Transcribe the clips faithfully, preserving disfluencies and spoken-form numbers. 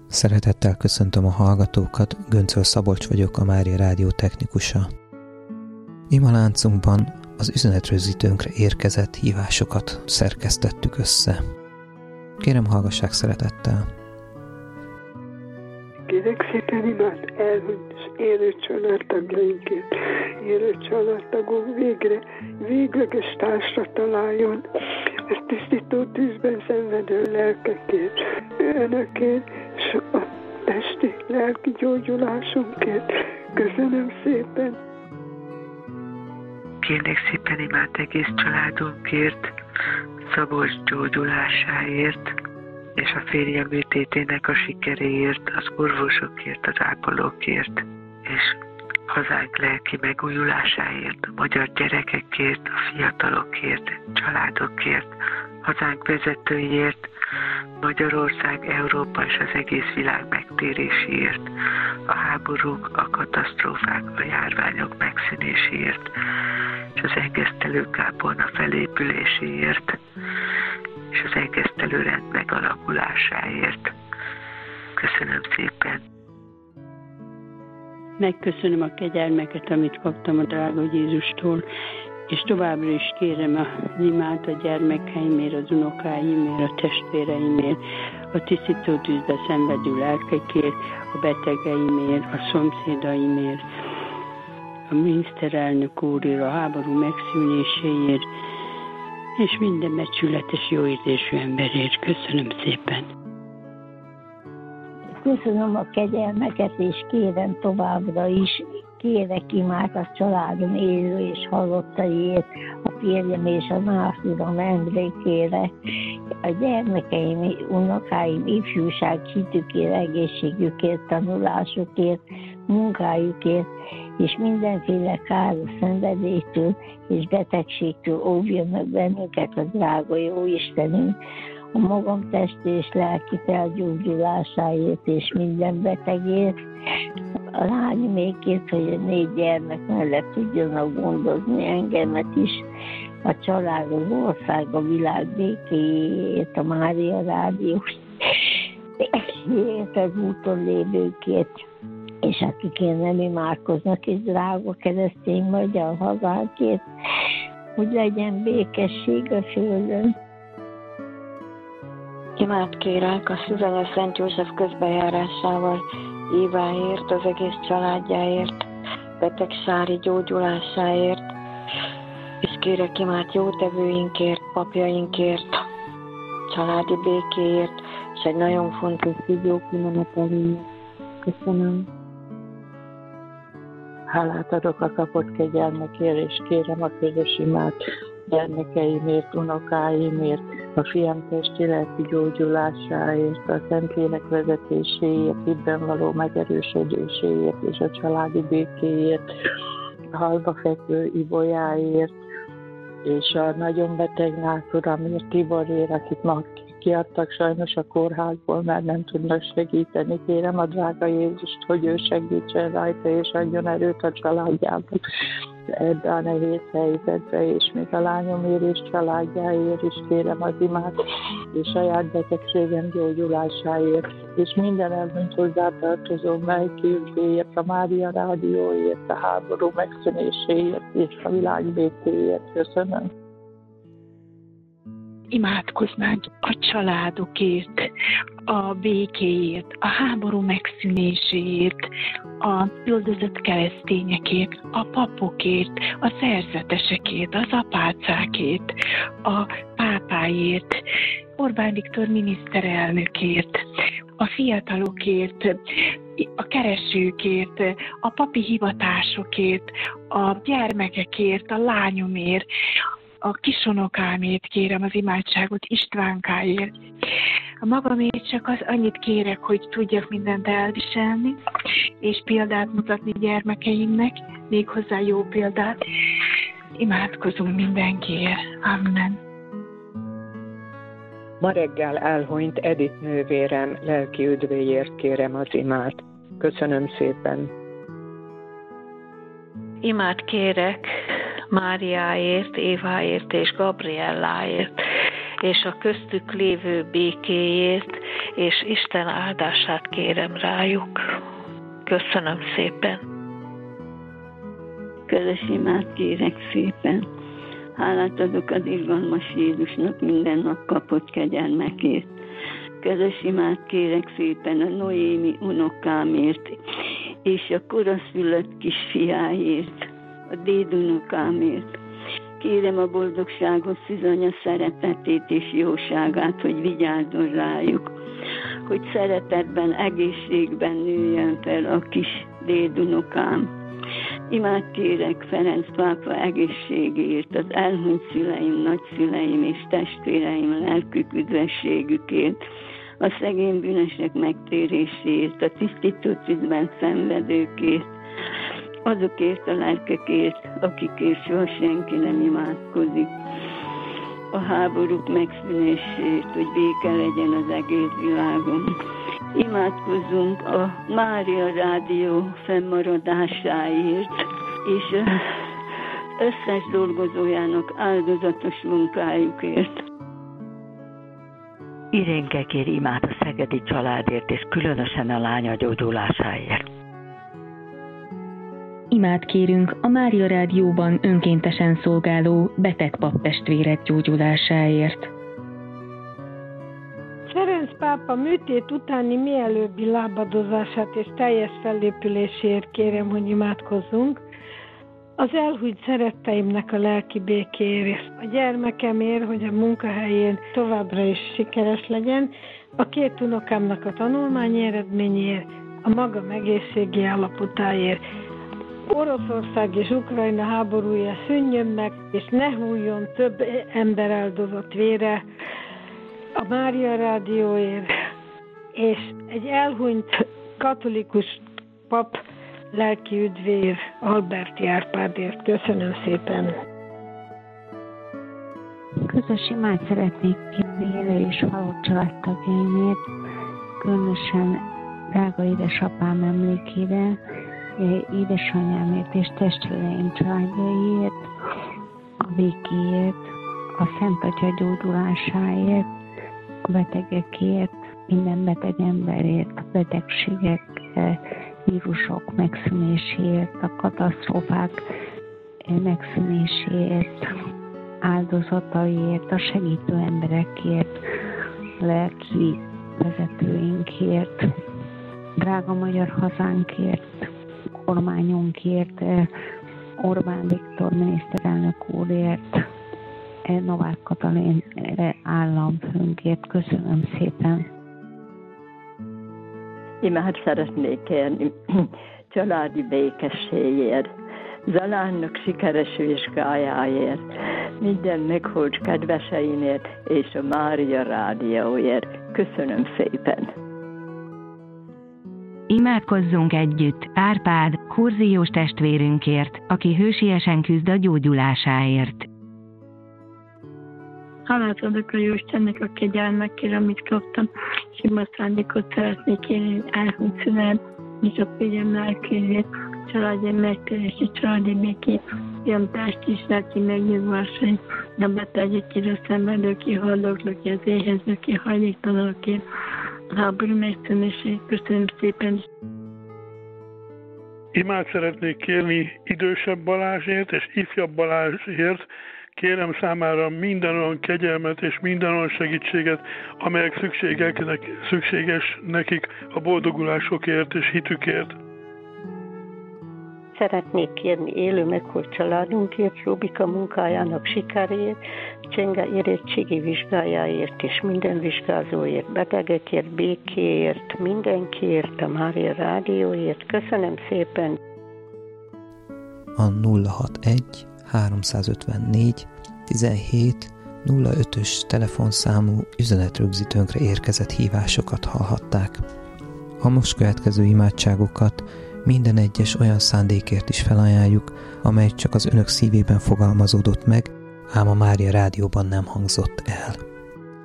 Szeretettel köszöntöm a hallgatókat, Göncöl Szabolcs vagyok, a Mária Rádió technikusa. Imaláncunkban az üzenetrögzítőnkre érkezett hívásokat szerkesztettük össze. Kérem, hallgassák szeretettel! Kérek szépen imád elhunyt élő családtagjainkért, élő családtagok végre, végleges társra találjon, ezt tisztító tűzben szenvedő lelkekért, önökért, és a testi, lelki gyógyulásunkért. Köszönöm szépen! Kérlek szépen imád egész családunkért, Szabolcs gyógyulásáért, és a férjem műtétének a sikeréért, az orvosokért, az ápolókért, és hazánk lelki megújulásáért, a magyar gyerekekért, a fiatalokért, családokért, hazánk vezetőiért, Magyarország, Európa és az egész világ megtéréséért, a háborúk, a katasztrófák, a járványok megszűnéséért, és az engesztelő kápolna felépüléséért, és az engesztelő rend megalakulásáért. Köszönöm szépen! Megköszönöm a kegyelmeket, amit kaptam a drága Jézustól, és továbbra is kérem az imát a gyermekeimért, az unokáimért, a testvéreimért, a tisztító tűzbe szenvedő lelkekért, a betegeimért, a szomszédaimért, a miniszterelnök úrért, a háború megszűnéséért, és minden becsületes, jóérzésű emberért. Köszönöm szépen! Köszönöm a kegyelmeket, és kérem továbbra is, kérek imát a családom élő és halottaiért, a férjem és a nászúram emlékére, a gyermekeim, unokáim, ifjúság hitükért, egészségükért, tanulásukért, munkájukért, és mindenféle káros szenvedélytől és betegségtől óvjon meg bennünket a drága Jóistenünk, a magam testi és lelki felgyógyulásáért és minden betegért, a lányomékért, hogy a négy gyermek mellett tudjanak gondozni engemet is, a család, az ország, a világ békéjét, a Mária Rádió, az úton lévőkért, és akikért nem imádkoznak, és drága keresztény magyar hazánkért, hogy legyen békesség a földön. Imát kérek a Szűzanya Szent József közbejárásával Éváért, az egész családjáért, betegsári gyógyulásáért, és kérek imát jótevőinkért, papjainkért, családi békéért, és egy nagyon fontos figyó kimeneteléért. Köszönöm. Hálát adok a kapott kegyelmekért, és kérem a közös imát gyermekeimért, unokáimért, a fiam testi lelki gyógyulásáért, a Szentlélek vezetéséért, hitben való megerősödéséért, és a családi békéért, a halba fekvő Ibolyáért, és a nagyon beteg nászuramért, Tiborért, akit ma kiadtak sajnos a kórházból, mert nem tudnak segíteni. Kérem a drága Jézust, hogy ő segítsen rajta, és adjon erőt a családjának ebbe a nehéz helyzetbe, és még a lányomért és családjáért is kérem az imát, és saját betegségem gyógyulásáért, és minden elmúlt hozzátartozó melkülvéért, a Mária Rádióért, a háború megszűnéséért, és a világ békéért. Köszönöm. Imádkoznánk a családokért, a békéért, a háború megszűnéséért, a üldözött keresztényekért, a papokért, a szerzetesekért, az apácákért, a pápáért, Orbán Viktor miniszterelnökért, a fiatalokért, a keresőkért, a papi hivatásokért, a gyermekekért, a lányomért, a kisonokámért kérem az imádságot, Istvánkáért. A magamért csak az annyit kérek, hogy tudjak mindent elviselni, és példát mutatni gyermekeimnek, méghozzá jó példát. Imádkozunk mindenkiért. Amen. Ma reggel elhunyt Edith nővérem lelki üdvéért kérem az imát. Köszönöm szépen. Imát kérek Máriáért, Éváért és Gabrielláért, és a köztük lévő békéért, és Isten áldását kérem rájuk. Köszönöm szépen. Közös imát kérek szépen. Hálát adok az irgalmas Jézusnak minden nap kapott kegyelmekért. Közös imát kérek szépen a Noémi unokámért, és a koraszülött kisfiáért, a dédunokámért. Kérem a boldogságos szűzanya szeretetét és jóságát, hogy vigyázzon rájuk, hogy szeretetben, egészségben nőjön fel a kis dédunokám. Imát kérek Ferenc pápa egészségért, az elhunyt szüleim, nagyszüleim és testvéreim lelkük üdvességükért, a szegény bűnösek megtérésért, a tisztító tűzben szenvedőkért, azokért a lelkekért, akikért soha senki nem imádkozik, a háborúk megszűnését, hogy béke legyen az egész világon. Imádkozzunk a Mária Rádió fennmaradásáért, és az összes dolgozójának áldozatos munkájukért. Irénke kér imát a szegedi családért, és különösen a lánya gyógyulásáért. Imát kérünk a Mária Rádióban önkéntesen szolgáló beteg paptestvérek gyógyulásáért. Ferenc pápa műtét utáni mielőbbi lábadozását és teljes fellépülésért kérem, hogy imádkozzunk. Az elhunyt szeretteimnek a lelki békéért, a gyermekemért, hogy a munkahelyén továbbra is sikeres legyen, a két unokámnak a tanulmányi eredményéért, a magam egészségi állapotáért. Oroszország és Ukrajna háborúja szűnjön meg, és ne hulljon több ember áldozat vére, a Mária Rádióért, és egy elhunyt katolikus pap lelki üdvér, Alberti Árpádért. Köszönöm szépen! Közös imát szeretnék kérni élő és halott családtagjaimért, különösen drága édesapám emlékére, édesanyámért és testvéreim családjaiért, a békéért, a Szent Atya gyógyulásáért, a betegekért, minden beteg emberért, a betegségek, vírusok megszűnéséért, a katasztrófák megszűnéséért, áldozataiért, a segítő emberekért, a lelki vezetőinkért, drága magyar hazánkért, kormányunkért, Orbán Viktor miniszterelnök úrért, Novák Katalin államfőnkért. Köszönöm szépen. Imát szeretnék kérni családi békességért, Zalánnak sikeres vizsgájáért, minden meghalt kedveseimért és a Mária Rádióért. Köszönöm szépen. Imádkozzunk együtt Árpád, kurziós testvérünkért, aki hősiesen küzd a gyógyulásáért. Hálát adok a Jóistennek a kegyelmekért, amit kaptam, és ima szándékot szeretnék kérni elhunyt szüleim, és a férjem lelkéért, családja megtérési családi békét, fiam testi megnyugvásait, a betegekért, a szenvedőkért, haldoklókért, az éhezőkért, hajléktalanokért, a háború megszűnését. Köszönöm szépen. Imát szeretnék kérni idősebb Balázsért és ifjabb Balázsért. Kérem számára minden olyan kegyelmet és minden olyan segítséget, amelyek szükséges nekik a boldogulásokért és hitükért. Szeretnék kérni élő meghalt családunkért, Robika munkájának sikeréért, Csenge érettségi vizsgájáért és minden vizsgázóért, betegekért, békéért, mindenkiért, a Mária Rádióért. Köszönöm szépen! A nulla hatvanegy háromszázötvennégy tizenhét nulla ötös telefonszámú üzenetrögzítőnkre érkezett hívásokat hallhatták. A most következő imádságokat minden egyes olyan szándékért is felajánljuk, amely csak az önök szívében fogalmazódott meg, ám a Mária Rádióban nem hangzott el.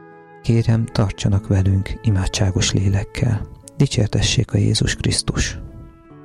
Kérem, tartsanak velünk imádságos lélekkel. Dicsértessék a Jézus Krisztus!